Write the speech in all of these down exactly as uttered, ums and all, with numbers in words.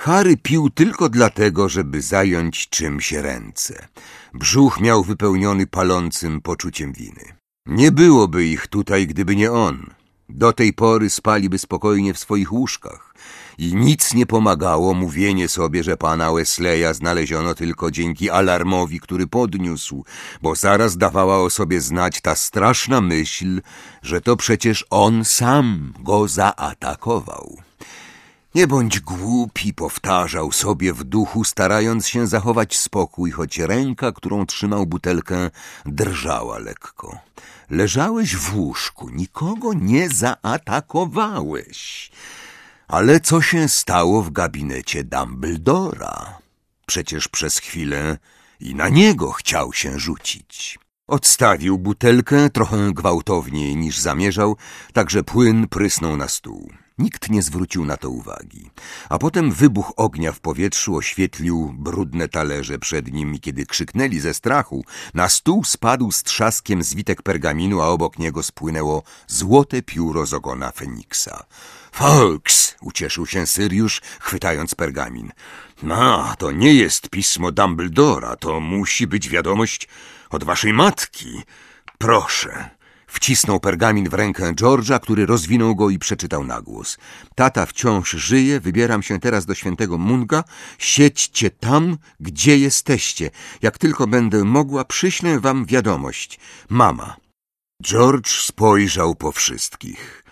Harry pił tylko dlatego, żeby zająć czymś ręce. Brzuch miał wypełniony palącym poczuciem winy. Nie byłoby ich tutaj, gdyby nie on. Do tej pory spaliby spokojnie w swoich łóżkach i nic nie pomagało mówienie sobie, że pana Wesleya znaleziono tylko dzięki alarmowi, który podniósł, bo zaraz dawała o sobie znać ta straszna myśl, że to przecież on sam go zaatakował. Nie bądź głupi, powtarzał sobie w duchu, starając się zachować spokój, choć ręka, którą trzymał butelkę, drżała lekko. Leżałeś w łóżku, nikogo nie zaatakowałeś. Ale co się stało w gabinecie Dumbledora? Przecież przez chwilę i na niego chciał się rzucić. Odstawił butelkę trochę gwałtowniej niż zamierzał, tak że płyn prysnął na stół. Nikt nie zwrócił na to uwagi. A potem wybuch ognia w powietrzu oświetlił brudne talerze przed nim i kiedy krzyknęli ze strachu, na stół spadł z trzaskiem zwitek pergaminu, a obok niego spłynęło złote pióro z ogona Feniksa. Fawkes! Ucieszył się Syriusz, chwytając pergamin. No, to nie jest pismo Dumbledora, to musi być wiadomość od waszej matki. Proszę. Wcisnął pergamin w rękę George'a, który rozwinął go i przeczytał na głos. Tata wciąż żyje, wybieram się teraz do świętego Munga. Siedźcie tam, gdzie jesteście. Jak tylko będę mogła, przyślę wam wiadomość. Mama. George spojrzał po wszystkich.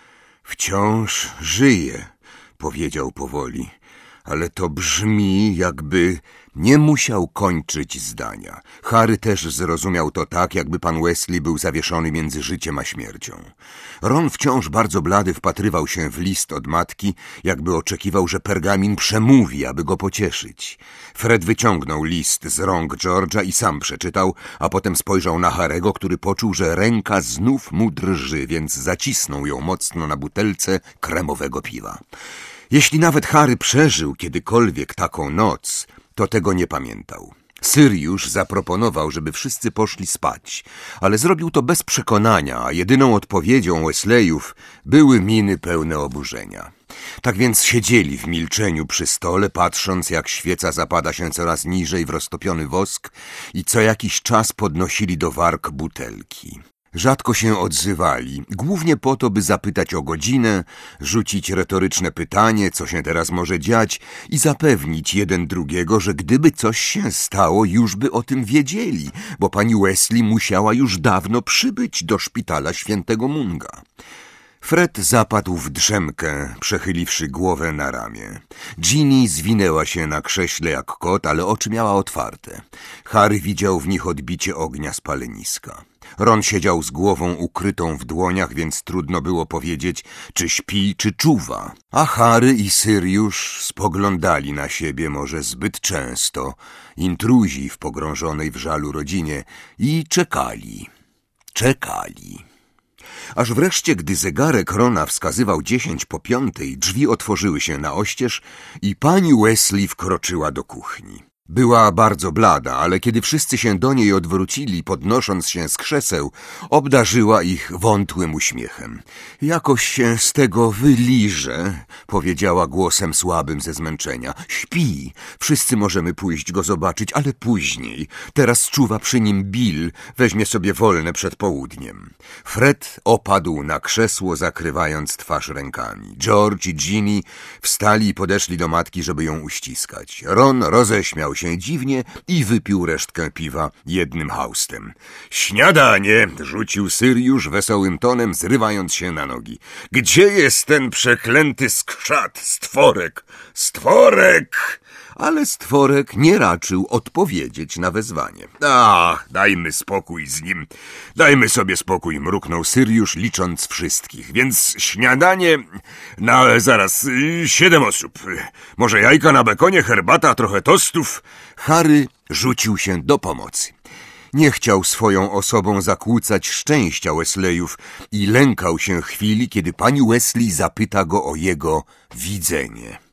Wciąż żyje, powiedział powoli, ale to brzmi, jakby nie musiał kończyć zdania. Harry też zrozumiał to tak, jakby pan Weasley był zawieszony między życiem a śmiercią. Ron wciąż bardzo blady wpatrywał się w list od matki, jakby oczekiwał, że pergamin przemówi, aby go pocieszyć. Fred wyciągnął list z rąk George'a i sam przeczytał, a potem spojrzał na Harry'ego, który poczuł, że ręka znów mu drży, więc zacisnął ją mocno na butelce kremowego piwa. Jeśli nawet Harry przeżył kiedykolwiek taką noc, to tego nie pamiętał. Syriusz zaproponował, żeby wszyscy poszli spać, ale zrobił to bez przekonania, a jedyną odpowiedzią Weasleyów były miny pełne oburzenia. Tak więc siedzieli w milczeniu przy stole, patrząc, jak świeca zapada się coraz niżej w roztopiony wosk i co jakiś czas podnosili do warg butelki. Rzadko się odzywali, głównie po to, by zapytać o godzinę, rzucić retoryczne pytanie, co się teraz może dziać i zapewnić jeden drugiego, że gdyby coś się stało, już by o tym wiedzieli, bo pani Weasley musiała już dawno przybyć do szpitala świętego Munga. Fred zapadł w drzemkę, przechyliwszy głowę na ramię. Ginny zwinęła się na krześle jak kot, ale oczy miała otwarte. Harry widział w nich odbicie ognia z paleniska. Ron siedział z głową ukrytą w dłoniach, więc trudno było powiedzieć, czy śpi, czy czuwa. A Harry i Syriusz spoglądali na siebie może zbyt często, intruzi w pogrążonej w żalu rodzinie, i czekali, czekali. Aż wreszcie, gdy zegarek Rona wskazywał dziesięć po piątej, drzwi otworzyły się na oścież i pani Weasley wkroczyła do kuchni. Była bardzo blada, ale kiedy wszyscy się do niej odwrócili, podnosząc się z krzeseł, obdarzyła ich wątłym uśmiechem. Jakoś się z tego wyliże, powiedziała głosem słabym ze zmęczenia. Śpi. Wszyscy możemy pójść go zobaczyć, ale później. Teraz czuwa przy nim Bill. Weźmie sobie wolne przed południem. Fred opadł na krzesło, zakrywając twarz rękami. George i Ginny wstali i podeszli do matki, żeby ją uściskać. Ron roześmiał się dziwnie i wypił resztkę piwa jednym haustem. Śniadanie! Rzucił Syriusz wesołym tonem, zrywając się na nogi. Gdzie jest ten przeklęty skrzat, stworek? Stworek! Ale stworek nie raczył odpowiedzieć na wezwanie. Ach, dajmy spokój z nim. Dajmy sobie spokój, mruknął Syriusz, licząc wszystkich. Więc śniadanie na zaraz siedem osób. Może jajka na bekonie, herbata, trochę tostów. Harry rzucił się do pomocy. Nie chciał swoją osobą zakłócać szczęścia Weasleyów i lękał się chwili, kiedy pani Weasley zapyta go o jego widzenie.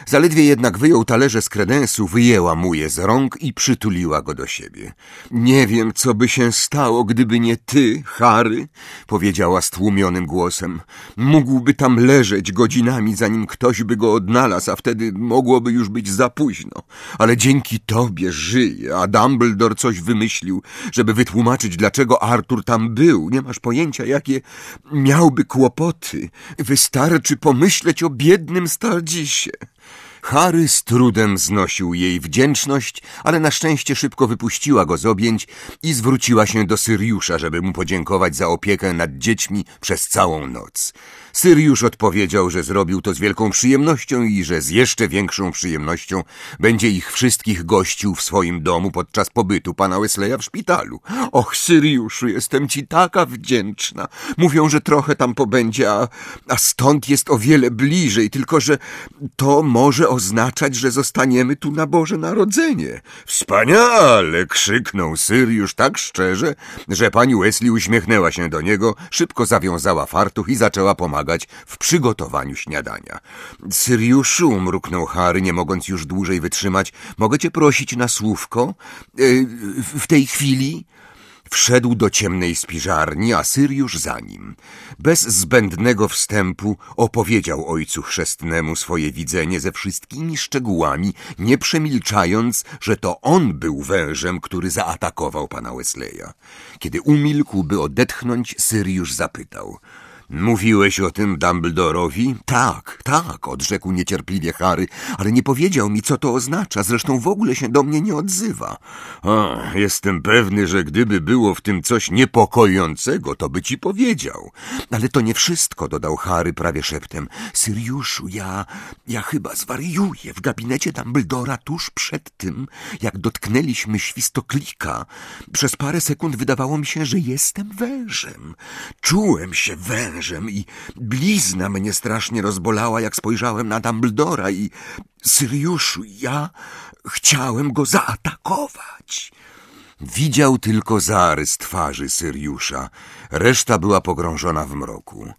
Zaledwie jednak wyjął talerze z kredensu, wyjęła mu je z rąk i przytuliła go do siebie. Nie wiem, co by się stało, gdyby nie ty, Harry, powiedziała stłumionym głosem. Mógłby tam leżeć godzinami, zanim ktoś by go odnalazł, a wtedy mogłoby już być za późno. Ale dzięki tobie żyje, a Dumbledore coś wymyślił, żeby wytłumaczyć, dlaczego Arthur tam był. Nie masz pojęcia, jakie miałby kłopoty. Wystarczy pomyśleć o biednym Stardzisie. Harry z trudem znosił jej wdzięczność, ale na szczęście szybko wypuściła go z objęć i zwróciła się do Syriusza, żeby mu podziękować za opiekę nad dziećmi przez całą noc. Syriusz odpowiedział, że zrobił to z wielką przyjemnością i że z jeszcze większą przyjemnością będzie ich wszystkich gościł w swoim domu podczas pobytu pana Weasleya w szpitalu. Och, Syriuszu, jestem ci taka wdzięczna. Mówią, że trochę tam pobędzie, a, a stąd jest o wiele bliżej, tylko że to może oznaczać, że zostaniemy tu na Boże Narodzenie. Wspaniale! Krzyknął Syriusz tak szczerze, że pani Weasley uśmiechnęła się do niego, szybko zawiązała fartuch i zaczęła pomagać w przygotowaniu śniadania. Syriuszu, mruknął Harry, nie mogąc już dłużej wytrzymać, mogę cię prosić na słówko? Yy, w tej chwili? Wszedł do ciemnej spiżarni, a Syriusz za nim. Bez zbędnego wstępu opowiedział ojcu chrzestnemu swoje widzenie ze wszystkimi szczegółami, nie przemilczając, że to on był wężem, który zaatakował pana Weasleya. Kiedy umilkł, by odetchnąć, Syriusz zapytał: mówiłeś o tym Dumbledorowi? Tak, tak, odrzekł niecierpliwie Harry, ale nie powiedział mi, co to oznacza, zresztą w ogóle się do mnie nie odzywa. A, jestem pewny, że gdyby było w tym coś niepokojącego, to by ci powiedział. Ale to nie wszystko, dodał Harry prawie szeptem. Syriuszu, ja, ja chyba zwariuję. W gabinecie Dumbledora tuż przed tym, jak dotknęliśmy świstoklika, przez parę sekund wydawało mi się, że jestem wężem. Czułem się wężem. I blizna mnie strasznie rozbolała, jak spojrzałem na Dumbledora i... Syriuszu, ja chciałem go zaatakować. Widział tylko zarys twarzy Syriusza. Reszta była pogrążona w mroku.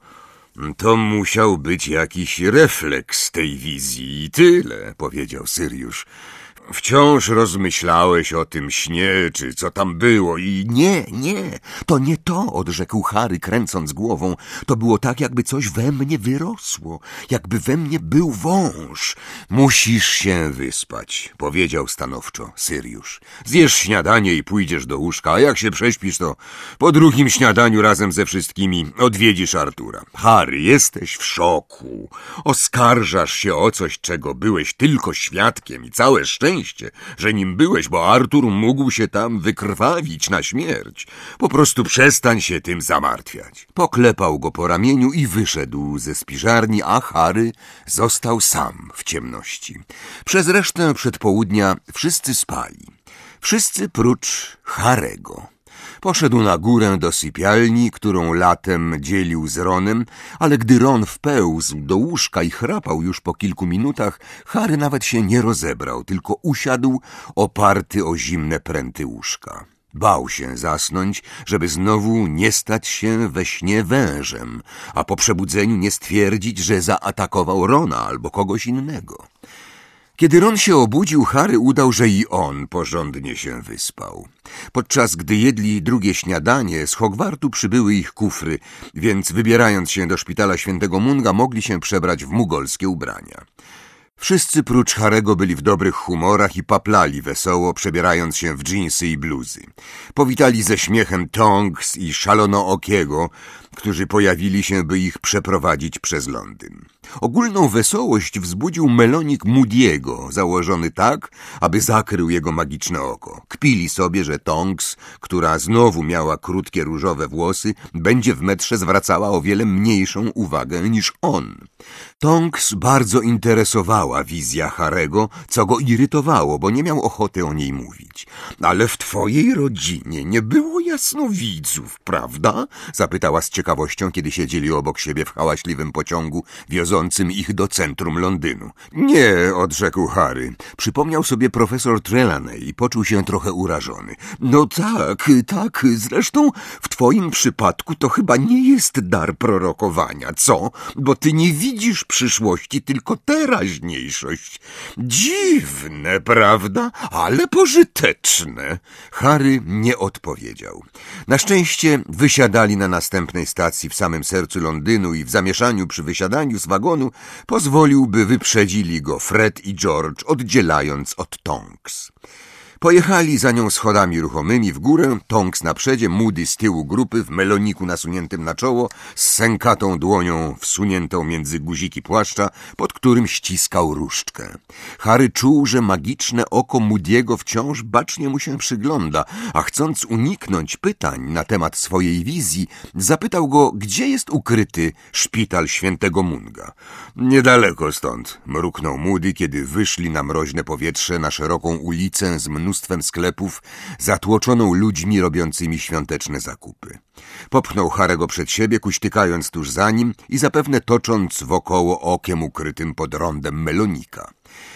To musiał być jakiś refleks tej wizji i tyle, powiedział Syriusz. Wciąż rozmyślałeś o tym śnie, czy co tam było i... Nie, nie, to nie to, odrzekł Harry, kręcąc głową. To było tak, jakby coś we mnie wyrosło, jakby we mnie był wąż. Musisz się wyspać, powiedział stanowczo Syriusz. Zjesz śniadanie i pójdziesz do łóżka, a jak się prześpisz, to po drugim śniadaniu razem ze wszystkimi odwiedzisz Artura. Harry, jesteś w szoku. Oskarżasz się o coś, czego byłeś tylko świadkiem i całe szczęście, że nim byłeś, bo Artur mógł się tam wykrwawić na śmierć. Po prostu przestań się tym zamartwiać. Poklepał go po ramieniu i wyszedł ze spiżarni, a Harry został sam w ciemności. Przez resztę przedpołudnia wszyscy spali. Wszyscy prócz Harego. Poszedł na górę do sypialni, którą latem dzielił z Ronem, ale gdy Ron wpełzł do łóżka i chrapał już po kilku minutach, Harry nawet się nie rozebrał, tylko usiadł oparty o zimne pręty łóżka. Bał się zasnąć, żeby znowu nie stać się we śnie wężem, a po przebudzeniu nie stwierdzić, że zaatakował Rona albo kogoś innego. Kiedy Ron się obudził, Harry udał, że i on porządnie się wyspał. Podczas gdy jedli drugie śniadanie, z Hogwartu przybyły ich kufry, więc wybierając się do szpitala świętego Munga, mogli się przebrać w mugolskie ubrania. Wszyscy prócz Harego byli w dobrych humorach i paplali wesoło, przebierając się w dżinsy i bluzy. Powitali ze śmiechem Tonks i Szalonookiego, którzy pojawili się, by ich przeprowadzić przez Londyn. Ogólną wesołość wzbudził melonik Moody'ego, założony tak, aby zakrył jego magiczne oko. Kpili sobie, że Tonks, która znowu miała krótkie różowe włosy, będzie w metrze zwracała o wiele mniejszą uwagę niż on. Tonks bardzo interesowała wizja Harego, co go irytowało, bo nie miał ochoty o niej mówić. Ale w twojej rodzinie nie było jasnowidzów, prawda? Zapytała z ciekawością ciekawością, kiedy siedzieli obok siebie w hałaśliwym pociągu wiozącym ich do centrum Londynu. Nie, odrzekł Harry. Przypomniał sobie profesor Trelawney i poczuł się trochę urażony. No tak, tak, zresztą w twoim przypadku to chyba nie jest dar prorokowania, co? Bo ty nie widzisz przyszłości, tylko teraźniejszość. Dziwne, prawda? Ale pożyteczne. Harry nie odpowiedział. Na szczęście wysiadali na następnej stacji w samym sercu Londynu i w zamieszaniu przy wysiadaniu z wagonu pozwolił, by wyprzedzili go Fred i George, oddzielając od Tonks. Pojechali za nią schodami ruchomymi w górę, Tonks na przedzie, Moody z tyłu grupy w meloniku nasuniętym na czoło, z sękatą dłonią wsuniętą między guziki płaszcza, pod którym ściskał różdżkę. Harry czuł, że magiczne oko Moody'ego wciąż bacznie mu się przygląda, a chcąc uniknąć pytań na temat swojej wizji, zapytał go, gdzie jest ukryty szpital świętego Munga. Niedaleko stąd, mruknął Moody, kiedy wyszli na mroźne powietrze na szeroką ulicę z mnóstwem sklepów, zatłoczoną ludźmi robiącymi świąteczne zakupy. Popchnął Harego przed siebie, kuśtykając tuż za nim i zapewne tocząc wokoło okiem ukrytym pod rondem melonika.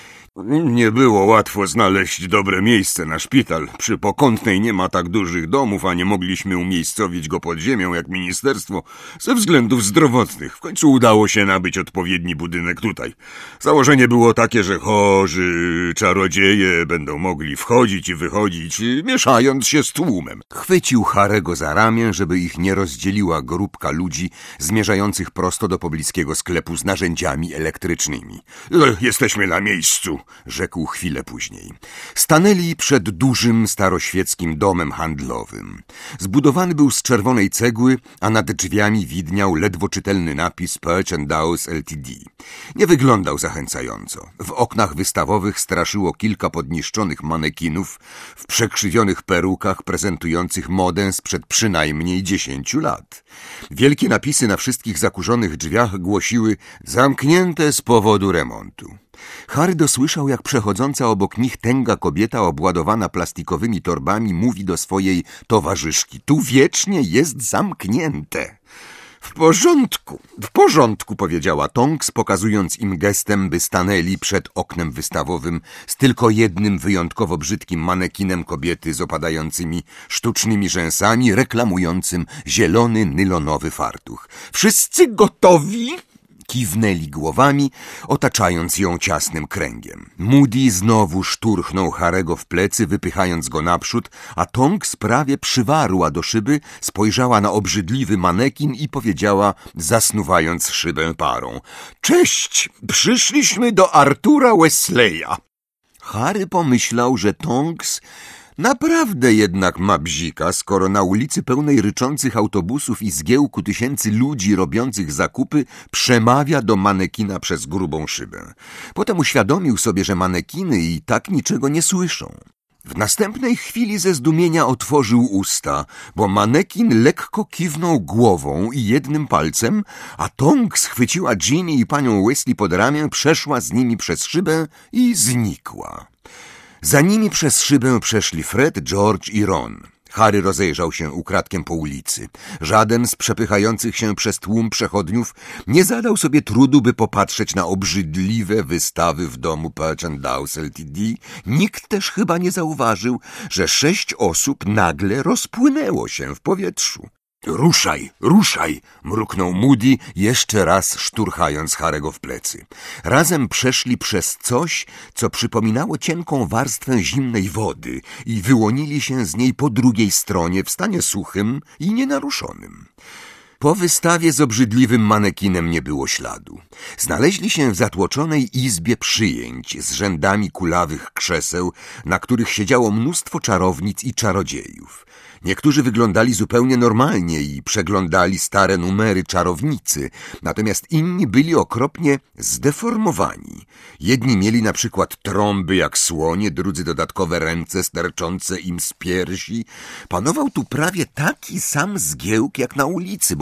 Nie było łatwo znaleźć dobre miejsce na szpital. Przy Pokątnej nie ma tak dużych domów, a nie mogliśmy umiejscowić go pod ziemią jak ministerstwo ze względów zdrowotnych. W końcu udało się nabyć odpowiedni budynek tutaj. Założenie było takie, że chorzy czarodzieje będą mogli wchodzić i wychodzić, mieszając się z tłumem. Chwycił Harego za ramię, żeby ich nie rozdzieliła grupka ludzi zmierzających prosto do pobliskiego sklepu z narzędziami elektrycznymi. Jesteśmy na miejscu, rzekł chwilę później. Stanęli przed dużym, staroświeckim domem handlowym. Zbudowany był z czerwonej cegły, a nad drzwiami widniał ledwo czytelny napis Perch and Dawes Limited. Nie wyglądał zachęcająco. W oknach wystawowych straszyło kilka podniszczonych manekinów w przekrzywionych perukach prezentujących modę sprzed przynajmniej dziesięciu lat. Wielkie napisy na wszystkich zakurzonych drzwiach głosiły zamknięte z powodu remontu. Harry dosłyszał, jak przechodząca obok nich tęga kobieta obładowana plastikowymi torbami mówi do swojej towarzyszki: tu wiecznie jest zamknięte. W porządku, w porządku, powiedziała Tonks, pokazując im gestem, by stanęli przed oknem wystawowym z tylko jednym wyjątkowo brzydkim manekinem kobiety z opadającymi sztucznymi rzęsami, reklamującym zielony nylonowy fartuch. Wszyscy gotowi? Kiwnęli głowami, otaczając ją ciasnym kręgiem. Moody znowu szturchnął Harego w plecy, wypychając go naprzód, a Tonks prawie przywarła do szyby, spojrzała na obrzydliwy manekin i powiedziała, zasnuwając szybę parą: cześć, przyszliśmy do Artura Wesleya. Harry pomyślał, że Tonks naprawdę jednak ma bzika, skoro na ulicy pełnej ryczących autobusów i zgiełku tysięcy ludzi robiących zakupy przemawia do manekina przez grubą szybę. Potem uświadomił sobie, że manekiny i tak niczego nie słyszą. W następnej chwili ze zdumienia otworzył usta, bo manekin lekko kiwnął głową i jednym palcem, a Tonks schwyciła Ginny i panią Weasley pod ramię, przeszła z nimi przez szybę i znikła. Za nimi przez szybę przeszli Fred, George i Ron. Harry rozejrzał się ukradkiem po ulicy. Żaden z przepychających się przez tłum przechodniów nie zadał sobie trudu, by popatrzeć na obrzydliwe wystawy w domu Perch and Dawes Limited. Nikt też chyba nie zauważył, że sześć osób nagle rozpłynęło się w powietrzu. Ruszaj, ruszaj, mruknął Moody, jeszcze raz szturchając Harego w plecy. Razem przeszli przez coś, co przypominało cienką warstwę zimnej wody i wyłonili się z niej po drugiej stronie w stanie suchym i nienaruszonym. Po wystawie z obrzydliwym manekinem nie było śladu. Znaleźli się w zatłoczonej izbie przyjęć z rzędami kulawych krzeseł, na których siedziało mnóstwo czarownic i czarodziejów. Niektórzy wyglądali zupełnie normalnie i przeglądali stare numery czarownicy, natomiast inni byli okropnie zdeformowani. Jedni mieli na przykład trąby jak słonie, drudzy dodatkowe ręce sterczące im z piersi. Panował tu prawie taki sam zgiełk jak na ulicy, bo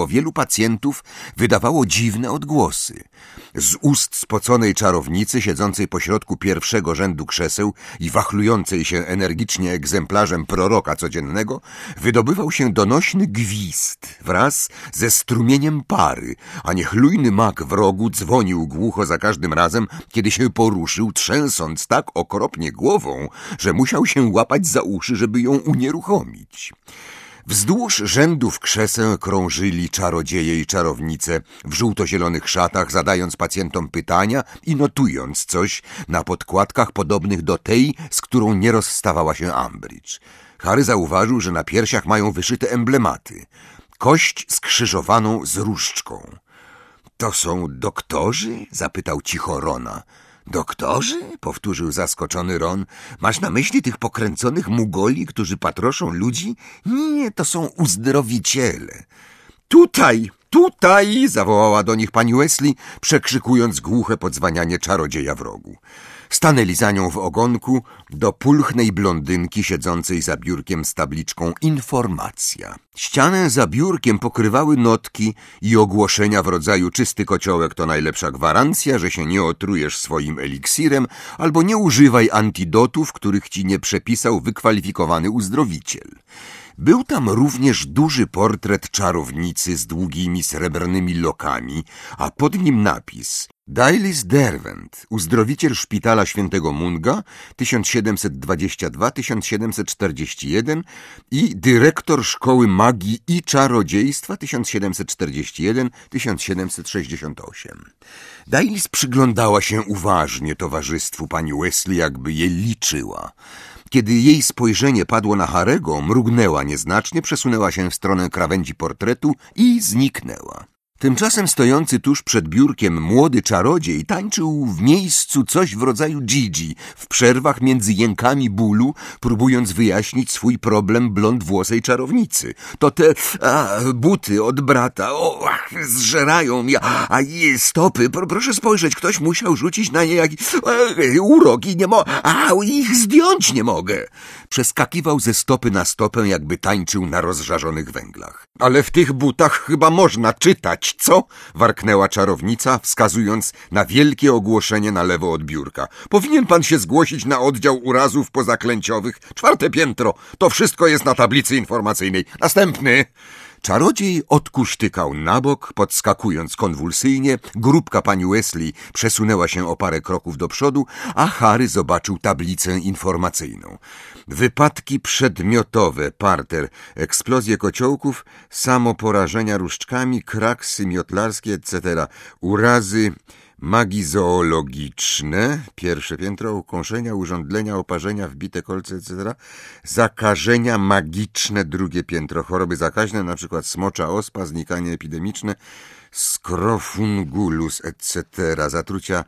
wielu pacjentów wydawało dziwne odgłosy. Z ust spoconej czarownicy, siedzącej pośrodku pierwszego rzędu krzeseł i wachlującej się energicznie egzemplarzem proroka codziennego, wydobywał się donośny gwizd wraz ze strumieniem pary, a niechlujny mak w rogu dzwonił głucho za każdym razem, kiedy się poruszył, trzęsąc tak okropnie głową, że musiał się łapać za uszy, żeby ją unieruchomić. Wzdłuż rzędów krzeseł krążyli czarodzieje i czarownice w żółto-zielonych szatach, zadając pacjentom pytania i notując coś na podkładkach podobnych do tej, z którą nie rozstawała się Umbridge. Harry zauważył, że na piersiach mają wyszyte emblematy. Kość skrzyżowaną z różdżką. — To są doktorzy? — zapytał cicho Rona. — Doktorzy? — powtórzył zaskoczony Ron. — Masz na myśli tych pokręconych mugoli, którzy patroszą ludzi? Nie, to są uzdrowiciele. — Tutaj, tutaj! — zawołała do nich pani Weasley, przekrzykując głuche podzwanianie czarodzieja w rogu. Stanęli za nią w ogonku do pulchnej blondynki siedzącej za biurkiem z tabliczką Informacja. Ścianę za biurkiem pokrywały notki i ogłoszenia w rodzaju czysty kociołek to najlepsza gwarancja, że się nie otrujesz swoim eliksirem, albo nie używaj antidotów, których ci nie przepisał wykwalifikowany uzdrowiciel. Był tam również duży portret czarownicy z długimi srebrnymi lokami, a pod nim napis Dylis Derwent, uzdrowiciel szpitala świętego Munga tysiąc siedemset dwadzieścia dwa do tysiąc siedemset czterdzieści jeden i dyrektor szkoły magii i czarodziejstwa tysiąc siedemset czterdzieści jeden do tysiąc siedemset sześćdziesiąt osiem. Dylis przyglądała się uważnie towarzystwu pani Weasley, jakby je liczyła. Kiedy jej spojrzenie padło na Harego, mrugnęła nieznacznie, przesunęła się w stronę krawędzi portretu i zniknęła. Tymczasem stojący tuż przed biurkiem młody czarodziej tańczył w miejscu coś w rodzaju Gigi, w przerwach między jękami bólu, próbując wyjaśnić swój problem blondwłosej czarownicy. To te a, buty od brata, o, ach, zżerają mi, a, a jej stopy, pro, proszę spojrzeć, ktoś musiał rzucić na nie jakiś e, urok i nie mogę, a ich zdjąć nie mogę. Przeskakiwał ze stopy na stopę, jakby tańczył na rozżarzonych węglach. Ale w tych butach chyba można czytać, co? Warknęła czarownica, wskazując na wielkie ogłoszenie na lewo od biurka. Powinien pan się zgłosić na oddział urazów pozaklęciowych. Czwarte piętro. To wszystko jest na tablicy informacyjnej. Następny. Czarodziej odkuśtykał na bok, podskakując konwulsyjnie. Grupka pani Weasley przesunęła się o parę kroków do przodu, a Harry zobaczył tablicę informacyjną. Wypadki przedmiotowe, parter, eksplozje kociołków, samoporażenia różdżkami, kraksy miotlarskie, et cetera. Urazy magii zoologiczne, pierwsze piętro, ukąszenia, urządlenia, oparzenia, wbite kolce, et cetera. Zakażenia magiczne, drugie piętro, choroby zakaźne, na przykład smocza ospa, znikanie epidemiczne, scrofungulus, et cetera. Zatrucia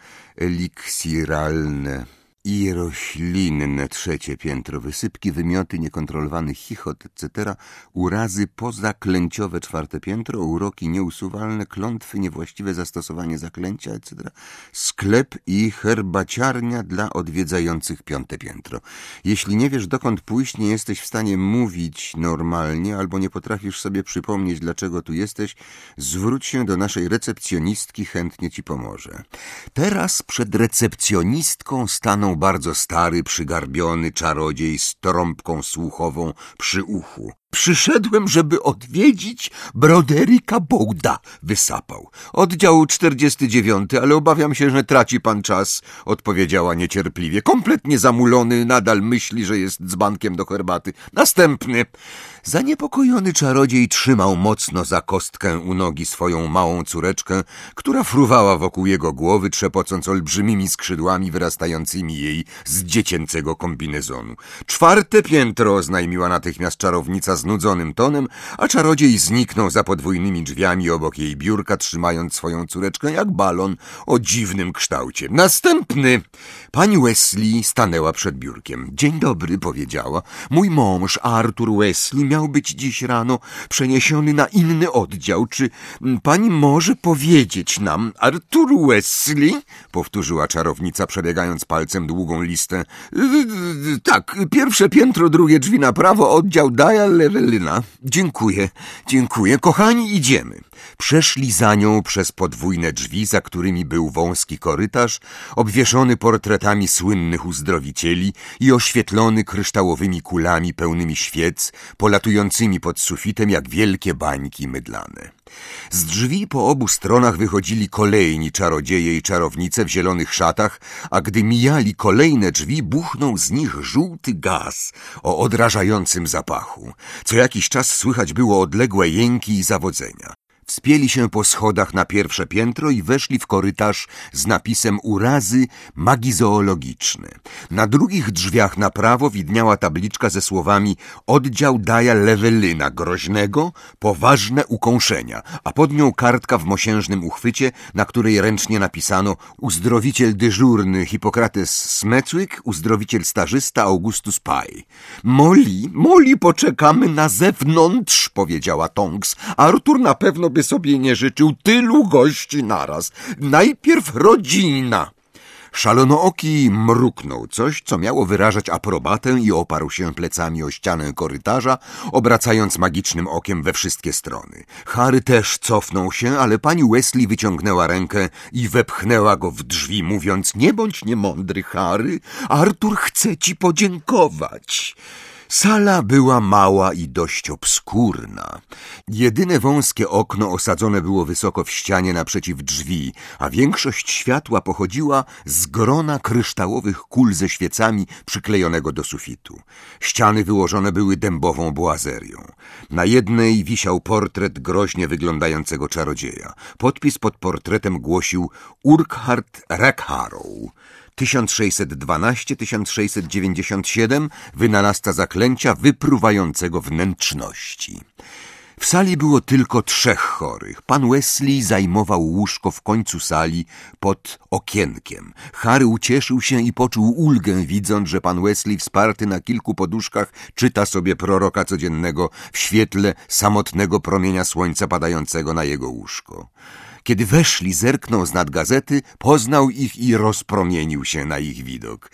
eliksiralne i roślinne, trzecie piętro, wysypki, wymioty, niekontrolowany chichot, et cetera. Urazy pozaklęciowe, czwarte piętro, uroki nieusuwalne, klątwy, niewłaściwe zastosowanie zaklęcia, et cetera. Sklep i herbaciarnia dla odwiedzających, piąte piętro. Jeśli nie wiesz, dokąd pójść, nie jesteś w stanie mówić normalnie, albo nie potrafisz sobie przypomnieć, dlaczego tu jesteś, zwróć się do naszej recepcjonistki, chętnie ci pomoże. Teraz przed recepcjonistką stanął bardzo stary, przygarbiony czarodziej z trąbką słuchową przy uchu. Przyszedłem, żeby odwiedzić Broderika Bowda, wysapał. Oddział czterdziesty dziewiąty, ale obawiam się, że traci pan czas, odpowiedziała niecierpliwie. Kompletnie zamulony, nadal myśli, że jest dzbankiem do herbaty. Następny. Zaniepokojony czarodziej trzymał mocno za kostkę u nogi swoją małą córeczkę, która fruwała wokół jego głowy, trzepocąc olbrzymimi skrzydłami wyrastającymi jej z dziecięcego kombinezonu. Czwarte piętro, oznajmiła natychmiast czarownica znudzonym tonem, a czarodziej zniknął za podwójnymi drzwiami obok jej biurka, trzymając swoją córeczkę jak balon o dziwnym kształcie. Następny. Pani Weasley stanęła przed biurkiem. Dzień dobry, powiedziała. Mój mąż, Arthur Weasley, miał być dziś rano przeniesiony na inny oddział. Czy pani może powiedzieć nam, Arthur Weasley? Powtórzyła czarownica, przebiegając palcem długą listę. Tak, pierwsze piętro, drugie drzwi na prawo, oddział Dial, Lewelina. Dziękuję, dziękuję. Kochani, idziemy. Przeszli za nią przez podwójne drzwi, za którymi był wąski korytarz, obwieszony portretami słynnych uzdrowicieli i oświetlony kryształowymi kulami pełnymi świec, polatującymi pod sufitem jak wielkie bańki mydlane. Z drzwi po obu stronach wychodzili kolejni czarodzieje i czarownice w zielonych szatach, a gdy mijali kolejne drzwi, buchnął z nich żółty gaz o odrażającym zapachu. Co jakiś czas słychać było odległe jęki i zawodzenia. Wspięli się po schodach na pierwsze piętro i weszli w korytarz z napisem urazy magizoologiczne. Na drugich drzwiach na prawo widniała tabliczka ze słowami oddział Daja Lewelina groźnego, poważne ukąszenia, a pod nią kartka w mosiężnym uchwycie, na której ręcznie napisano uzdrowiciel dyżurny Hipokrates Smecwyk, uzdrowiciel stażysta Augustus Pye. Molly, Molly, poczekamy na zewnątrz, powiedziała Tonks. Artur na pewno by sobie nie życzył tylu gości naraz. Najpierw rodzina. Szalonooki mruknął coś, co miało wyrażać aprobatę i oparł się plecami o ścianę korytarza, obracając magicznym okiem we wszystkie strony. Harry też cofnął się, ale pani Weasley wyciągnęła rękę i wepchnęła go w drzwi, mówiąc: nie bądź niemądry, Harry, Artur chce ci podziękować. Sala była mała i dość obskurna. Jedyne wąskie okno osadzone było wysoko w ścianie naprzeciw drzwi, a większość światła pochodziła z grona kryształowych kul ze świecami przyklejonego do sufitu. Ściany wyłożone były dębową boazerią. Na jednej wisiał portret groźnie wyglądającego czarodzieja. Podpis pod portretem głosił Urquhart Rackharrow. tysiąc sześćset dwanaście do tysiąc sześćset dziewięćdziesiąt siedem, wynalazca zaklęcia wypruwającego wnętrzności. W sali było tylko trzech chorych. Pan Weasley zajmował łóżko w końcu sali pod okienkiem. Harry ucieszył się i poczuł ulgę, widząc, że pan Weasley wsparty na kilku poduszkach czyta sobie proroka codziennego w świetle samotnego promienia słońca padającego na jego łóżko. Kiedy weszli, zerknął z nad gazety, poznał ich i rozpromienił się na ich widok.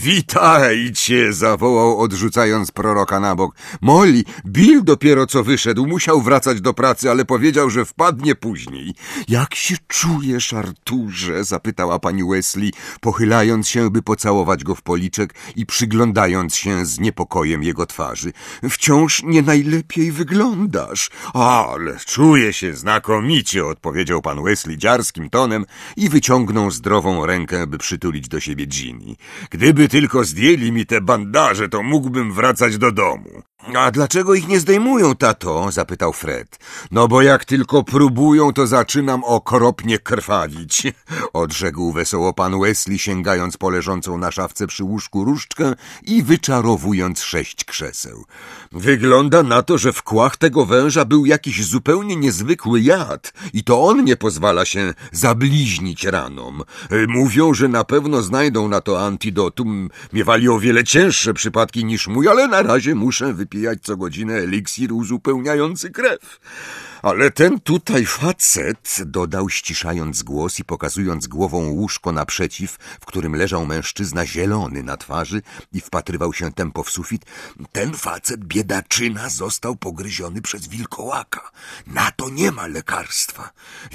Witajcie, zawołał, odrzucając proroka na bok. Molly, Bill dopiero co wyszedł, musiał wracać do pracy, ale powiedział, że wpadnie później. Jak się czujesz, Arturze? Zapytała pani Weasley, pochylając się, by pocałować go w policzek i przyglądając się z niepokojem jego twarzy. Wciąż nie najlepiej wyglądasz. Ale czuję się znakomicie, odpowiedział pan Weasley dziarskim tonem i wyciągnął zdrową rękę, by przytulić do siebie Ginny. Gdyby tylko zdjęli mi te bandaże, to mógłbym wracać do domu. A dlaczego ich nie zdejmują, tato? Zapytał Fred. No bo jak tylko próbują, to zaczynam okropnie krwawić, odrzekł wesoło pan Weasley, sięgając po leżącą na szafce przy łóżku różdżkę i wyczarowując sześć krzeseł. Wygląda na to, że w kłach tego węża był jakiś zupełnie niezwykły jad i to on nie pozwala się zabliźnić ranom. Mówią, że na pewno znajdą na to antidotum. Miewali o wiele cięższe przypadki niż mój, ale na razie muszę wypisać pijać co godzinę eliksir uzupełniający krew. Ale ten tutaj facet, dodał, ściszając głos i pokazując głową łóżko naprzeciw, w którym leżał mężczyzna zielony na twarzy i wpatrywał się tępo w sufit, ten facet, biedaczyna, został pogryziony przez wilkołaka. Na to nie ma lekarstwa.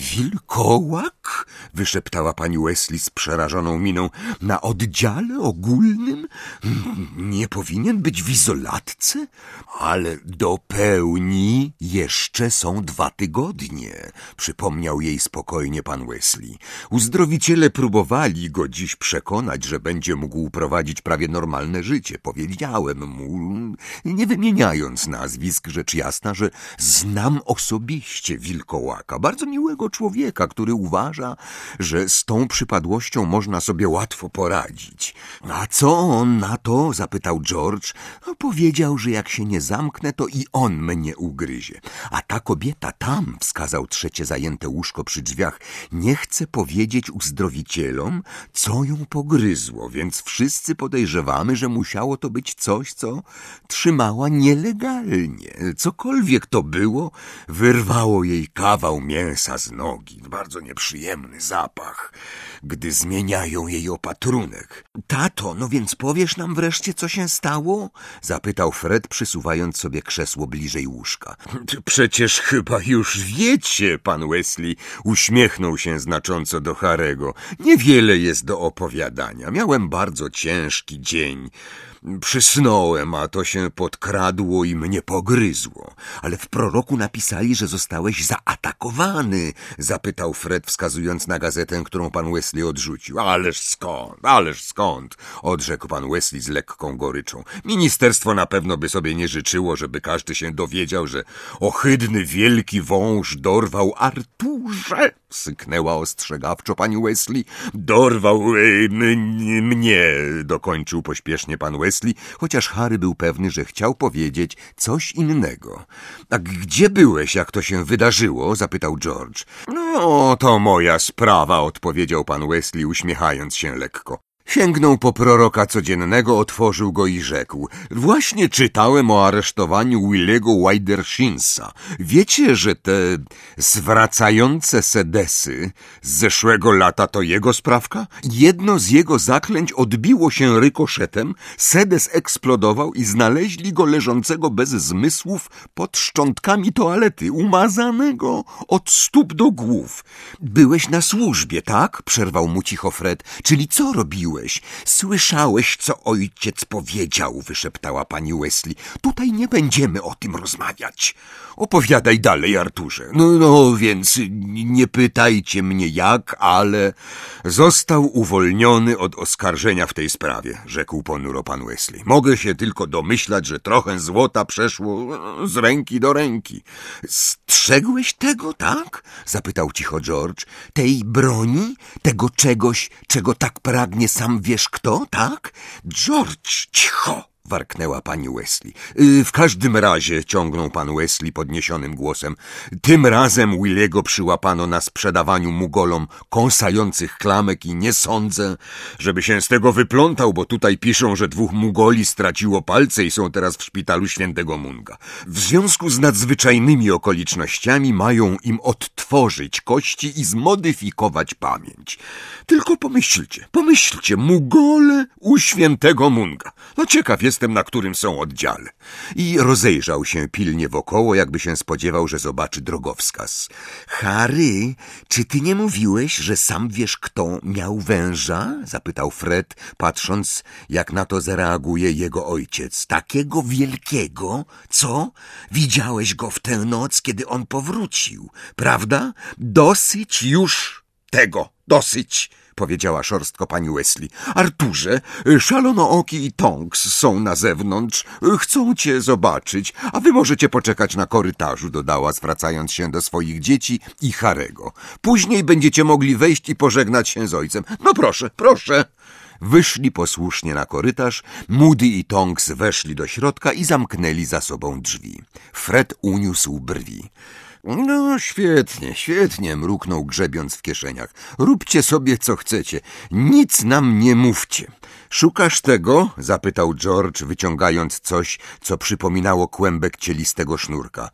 Wilkołak? Wyszeptała pani Weasley z przerażoną miną. Na oddziale ogólnym? Nie powinien być w izolatce? Ale do pełni jeszcze są dwa tygodnie, przypomniał jej spokojnie pan Weasley. Uzdrowiciele próbowali go dziś przekonać, że będzie mógł prowadzić prawie normalne życie. Powiedziałem mu, nie wymieniając nazwisk, rzecz jasna, że znam osobiście wilkołaka, bardzo miłego człowieka, który uważa, że z tą przypadłością można sobie łatwo poradzić. A co on na to? Zapytał George. No, powiedział, że jak się nie zamknę, to i on mnie ugryzie. A ta kobieta Ta tam, wskazał trzecie zajęte łóżko przy drzwiach, nie chce powiedzieć uzdrowicielom, co ją pogryzło, więc wszyscy podejrzewamy, że musiało to być coś, co trzymała nielegalnie. Cokolwiek to było, wyrwało jej kawał mięsa z nogi. Bardzo nieprzyjemny zapach, gdy zmieniają jej opatrunek. Tato, no więc powiesz nam wreszcie, co się stało? Zapytał Fred, przysuwając sobie krzesło bliżej łóżka. Przecież chyba już wiecie, pan Wesley uśmiechnął się znacząco do Harego. Niewiele jest do opowiadania. Miałem bardzo ciężki dzień. Przysnąłem, a to się podkradło i mnie pogryzło. Ale w proroku napisali, że zostałeś zaatakowany, zapytał Fred, wskazując na gazetę, którą pan Wesley odrzucił. Ależ skąd, ależ skąd, odrzekł pan Wesley z lekką goryczą. Ministerstwo na pewno by sobie nie życzyło, żeby każdy się dowiedział, że ohydny wielki wąż dorwał Arturze, syknęła ostrzegawczo pani Wesley. Dorwał e, mnie, dokończył pośpiesznie pan Wesley, chociaż Harry był pewny, że chciał powiedzieć coś innego. A gdzie byłeś, jak to się wydarzyło? Zapytał George. No, to moja sprawa, odpowiedział pan Wesley, uśmiechając się lekko. Sięgnął po proroka codziennego, otworzył go i rzekł. Właśnie czytałem o aresztowaniu Willego Widershinsa. Wiecie, że te zwracające sedesy z zeszłego lata to jego sprawka? Jedno z jego zaklęć odbiło się rykoszetem, sedes eksplodował i znaleźli go leżącego bez zmysłów pod szczątkami toalety, umazanego od stóp do głów. Byłeś na służbie, tak? Przerwał mu cicho Fred. Czyli co robiłeś? Słyszałeś, co ojciec powiedział, wyszeptała pani Wesley. Tutaj nie będziemy o tym rozmawiać. Opowiadaj dalej, Arturze. No, no, więc nie pytajcie mnie jak, ale został uwolniony od oskarżenia w tej sprawie, rzekł ponuro pan Wesley. Mogę się tylko domyślać, że trochę złota przeszło z ręki do ręki. Strzegłeś tego, tak? Zapytał cicho George. Tej broni? Tego czegoś, czego tak pragnie sam wiesz kto, tak? George, cicho! Warknęła pani Wesley. W każdym razie, ciągnął pan Wesley podniesionym głosem, tym razem Willego przyłapano na sprzedawaniu Mugolom kąsających klamek i nie sądzę, żeby się z tego wyplątał, bo tutaj piszą, że dwóch Mugoli straciło palce i są teraz w szpitalu świętego Munga. W związku z nadzwyczajnymi okolicznościami mają im odtworzyć kości i zmodyfikować pamięć. Tylko pomyślcie, pomyślcie, Mugole u świętego Munga. No ciekaw jest, Jestem na którym są oddziale. I rozejrzał się pilnie wokoło, jakby się spodziewał, że zobaczy drogowskaz. Harry, czy ty nie mówiłeś, że sam wiesz kto miał węża? Zapytał Fred, patrząc, jak na to zareaguje jego ojciec. Takiego wielkiego? Co? Widziałeś go w tę noc, kiedy on powrócił, prawda? Dosyć już tego, dosyć! Powiedziała szorstko pani Wesley. Arturze, Szalonooki i Tonks są na zewnątrz. Chcą cię zobaczyć, a wy możecie poczekać na korytarzu, dodała, zwracając się do swoich dzieci i Harego. Później będziecie mogli wejść i pożegnać się z ojcem. No proszę, proszę. Wyszli posłusznie na korytarz, Moody i Tonks weszli do środka i zamknęli za sobą drzwi. Fred uniósł brwi. No, świetnie, świetnie, mruknął, grzebiąc w kieszeniach. Róbcie sobie, co chcecie. Nic nam nie mówcie. Szukasz tego? Zapytał George, wyciągając coś, co przypominało kłębek cielistego sznurka.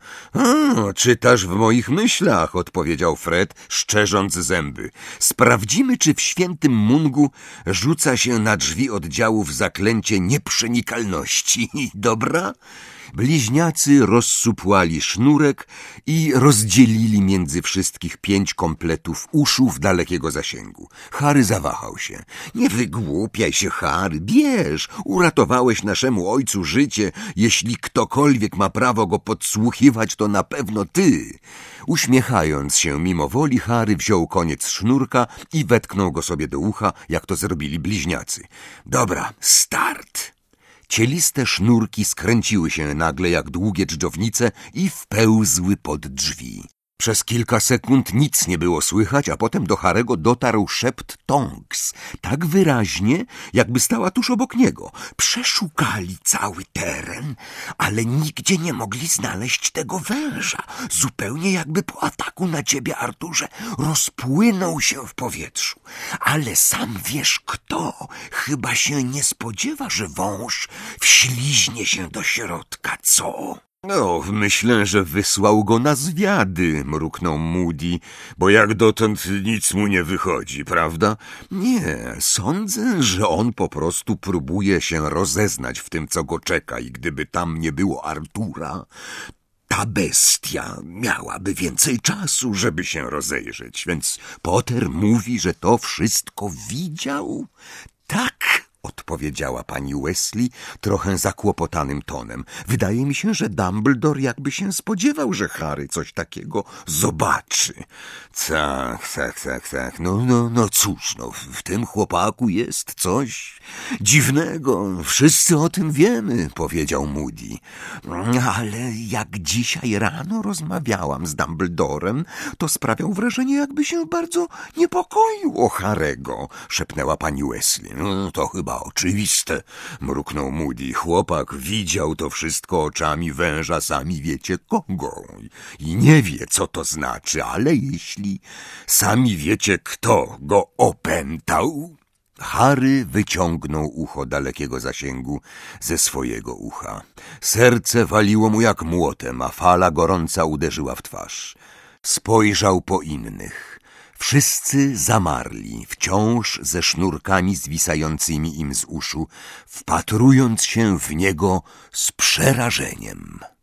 A, czytasz w moich myślach, odpowiedział Fred, szczerząc zęby. Sprawdzimy, czy w świętym Mungu rzuca się na drzwi oddziałów zaklęcie nieprzenikalności. Dobra? Bliźniacy rozsupłali sznurek i rozdzielili między wszystkich pięć kompletów uszów dalekiego zasięgu. Harry zawahał się. Nie wygłupiaj się, Harry, bierz. Uratowałeś naszemu ojcu życie. Jeśli ktokolwiek ma prawo go podsłuchiwać, to na pewno ty. Uśmiechając się mimo woli, Harry wziął koniec sznurka i wetknął go sobie do ucha, jak to zrobili bliźniacy. Dobra, start. Cieliste sznurki skręciły się nagle jak długie dżdżownice i wpełzły pod drzwi. Przez kilka sekund nic nie było słychać, a potem do Harego dotarł szept Tonks, tak wyraźnie, jakby stała tuż obok niego. Przeszukali cały teren, ale nigdzie nie mogli znaleźć tego węża. Zupełnie jakby po ataku na ciebie, Arturze, rozpłynął się w powietrzu. Ale sam wiesz kto, chyba się nie spodziewa, że wąż wśliźnie się do środka, co? No, myślę, że wysłał go na zwiady, mruknął Moody, bo jak dotąd nic mu nie wychodzi, prawda? Nie, sądzę, że on po prostu próbuje się rozeznać w tym, co go czeka i gdyby tam nie było Artura, ta bestia miałaby więcej czasu, żeby się rozejrzeć, więc Potter mówi, że to wszystko widział? Tak, odpowiedziała pani Weasley trochę zakłopotanym tonem. Wydaje mi się, że Dumbledore jakby się spodziewał, że Harry coś takiego zobaczy. Tak, tak, tak, tak. No, no, no cóż, no, w tym chłopaku jest coś dziwnego. Wszyscy o tym wiemy, powiedział Moody. Ale jak dzisiaj rano rozmawiałam z Dumbledorem, to sprawiał wrażenie, jakby się bardzo niepokoił o Harego, szepnęła pani Weasley. No, to chyba oczywiste, mruknął Moody. Chłopak widział to wszystko oczami węża, sami wiecie kogo. I nie wie, co to znaczy, ale jeśli sami wiecie, kto go opętał... Harry wyciągnął ucho dalekiego zasięgu ze swojego ucha. Serce waliło mu jak młotem, a fala gorąca uderzyła w twarz. Spojrzał po innych. Wszyscy zamarli, wciąż ze sznurkami zwisającymi im z uszu, wpatrując się w niego z przerażeniem.